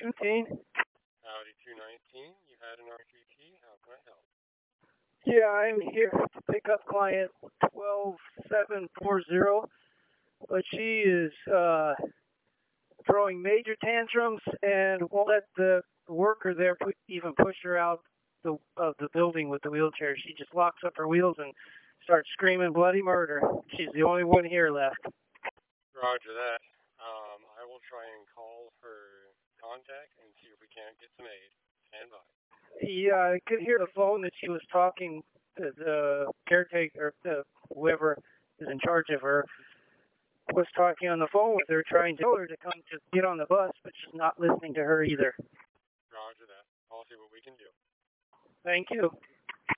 Howdy 219, you had an RTT, how can I help? Yeah, I'm here to pick up client 12740, but she is throwing major tantrums and won't let the worker there even push her out of the building with the wheelchair. She just locks up her wheels and starts screaming bloody murder. She's the only one here left. Roger that. I will try and call her contact and see if we can't get some aid. Stand by. Yeah, I could hear the phone that she was talking to the caretaker, whoever is in charge of her, was talking on the phone with her, trying to tell her to come to get on the bus, but she's not listening to her either. Roger that. I'll see what we can do. Thank you.